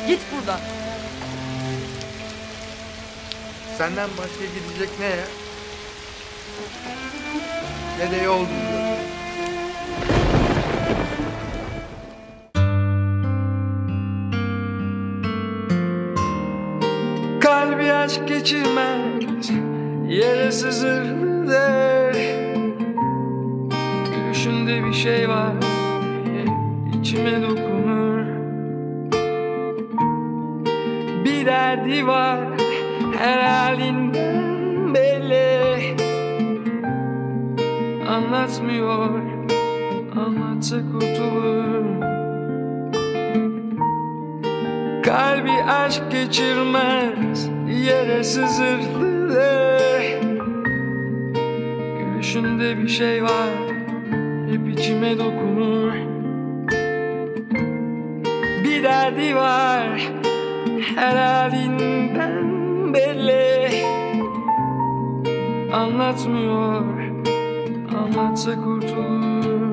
Git buradan. Senden başka gidecek ne ya? Ne de yol buluyor. Kalbi aşk geçirmez, yere sızılır. Gülüşünde bir şey var, içime dokunur. Bir derdi var, her halinden belli. Anlatmıyor, anlatsa kurtulur. Kalbi aşk geçirmez, yere sızılır. Gülüşünde bir şey var, hep içime dokunur. Bir derdi var, her halinden belli. Anlatmıyor, anlatsa kurtulur.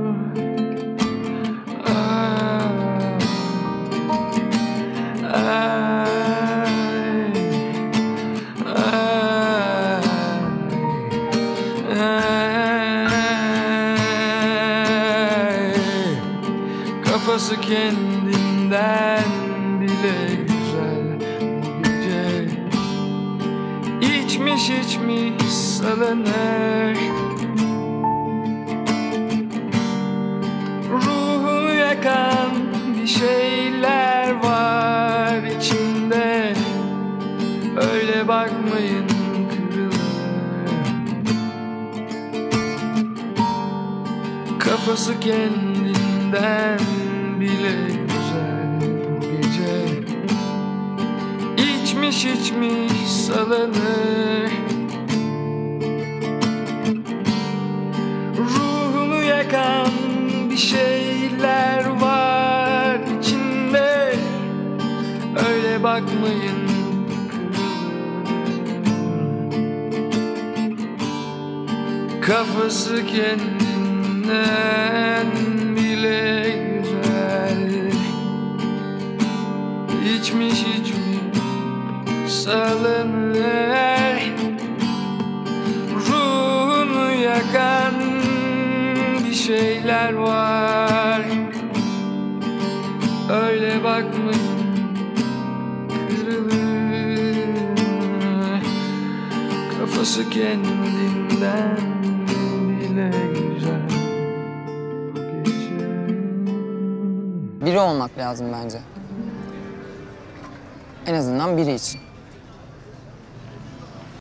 Kafası kendinden bile güzel bu gece. İçmiş içmiş salınır. Ruhunu yakan bir şeyler var içinde. Öyle bakmayın kırılır. Kafası kendinden bile güzel bu gece. İçmiş içmiş salınır. Ruhunu yakan bir şeyler var içinde. Öyle bakmayın kırılır. Kafası kendinden bile güzel. İçmiş içmiş salınır. Ruhunu yakan bir şeyler var. Öyle bakmayın kırılır. Kafası kendinden bile güzel bu gece. Biri olmak lazım bence. En azından biri için.